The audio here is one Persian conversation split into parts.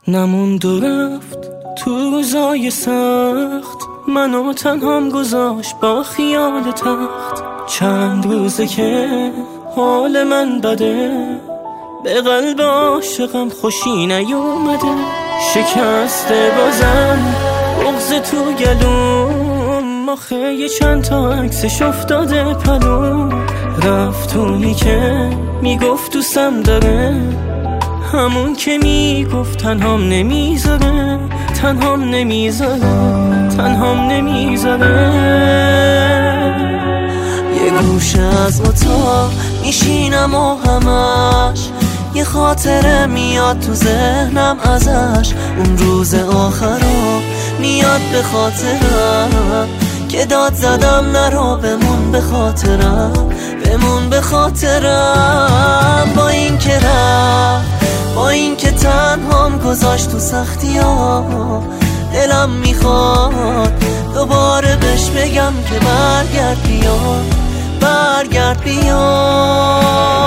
نموند و رفت تو روزای سخت، منو تنهام گذاشت با خیال تخت. چند روزه که حال من بده، به قلب عاشقم خوشی نیومده. شکسته بازم بغض تو گلوم، آخه یه چند تا عکسش افتاده پلوم. رفتونی که میگفت دوستم داره، همون که میگفت تنهام نمیذاره، تنهام نمیذاره، تنهام نمیذاره. یه گوشه از اتاق میشینم و همش یه خاطره میاد تو ذهنم ازش. اون روز آخرا میاد به خاطرم که داد زدم نرو بمون به خاطرم، بمون به خاطرم. با این که رفت، با این که تنهام گذاشت تو سختی ها، دلم میخواد دوباره بهش بگم که برگرد بیا، برگرد بیا.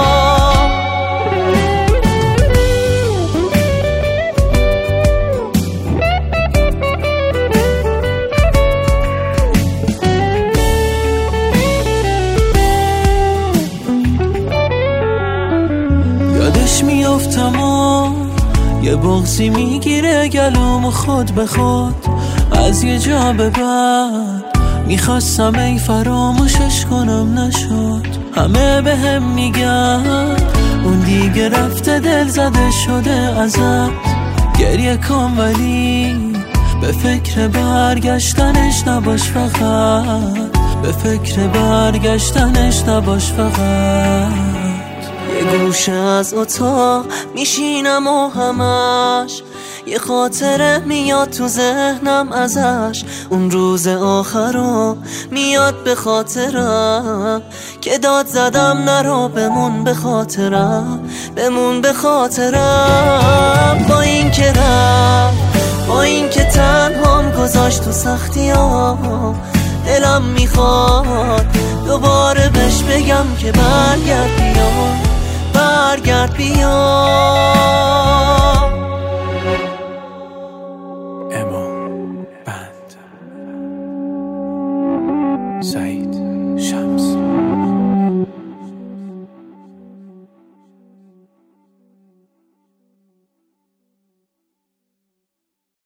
یادش میافتم و یه بغضی میگیره گلوم خود به خود. از یه جا به بعد میخواستم ای فراموشش کنم نشد. همه به هم میگن اون دیگه رفته دل زده شده ازت. گریه کن ولی به فکر برگشتنش نباش فقط، به فکر برگشتنش نباش فقط. یه گوشه از اتاق میشینم و همش یه خاطره میاد تو ذهنم ازش. اون روز آخرا میاد به خاطرم که داد زدم نرو بمون به خاطرم، بمون به خاطرم. با این که رفت، با این که تنهام گذاشت تو سختی ها، دلم میخواد دوباره بهش بگم که برگرد بیا، برگرد بیا.